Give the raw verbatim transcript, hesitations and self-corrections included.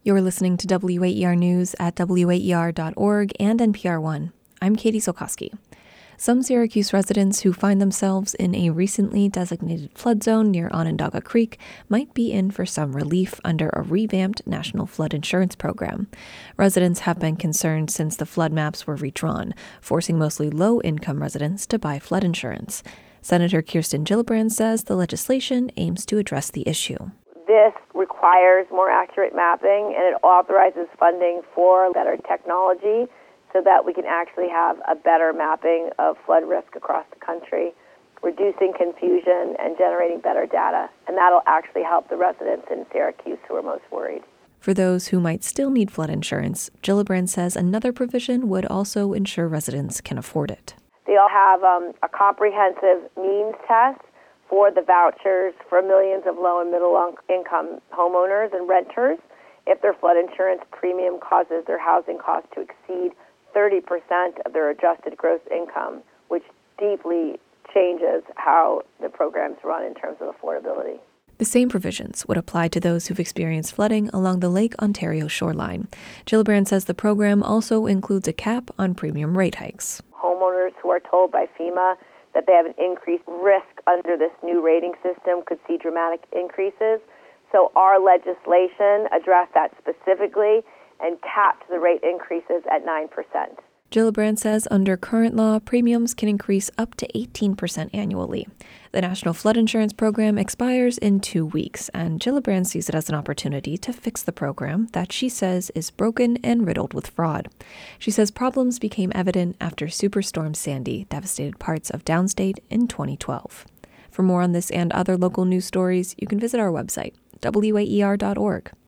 You're listening to W A E R News at W A E R dot org and N P R One. I'm Katie Sokoski. Some Syracuse residents who find themselves in a recently designated flood zone near Onondaga Creek might be in for some relief under a revamped national flood insurance program. Residents have been concerned since the flood maps were redrawn, forcing mostly low-income residents to buy flood insurance. Senator Kirsten Gillibrand says the legislation aims to address the issue. This requires more accurate mapping, and it authorizes funding for better technology so that we can actually have a better mapping of flood risk across the country, reducing confusion and generating better data. And that'll actually help the residents in Syracuse who are most worried. For those who might still need flood insurance, Gillibrand says another provision would also ensure residents can afford it. They'll have um, a comprehensive means test for the vouchers for millions of low and middle income homeowners and renters if their flood insurance premium causes their housing costs to exceed thirty percent of their adjusted gross income, which deeply changes how the programs run in terms of affordability. The same provisions would apply to those who've experienced flooding along the Lake Ontario shoreline. Gillibrand says the program also includes a cap on premium rate hikes. Homeowners who are told by FEMA that they have an increased risk under this new rating system could see dramatic increases. So our legislation addressed that specifically and capped the rate increases at nine percent. Gillibrand says under current law, premiums can increase up to eighteen percent annually. The National Flood Insurance Program expires in two weeks, and Gillibrand sees it as an opportunity to fix the program that she says is broken and riddled with fraud. She says problems became evident after Superstorm Sandy devastated parts of downstate in twenty twelve. For more on this and other local news stories, you can visit our website, W A E R dot org.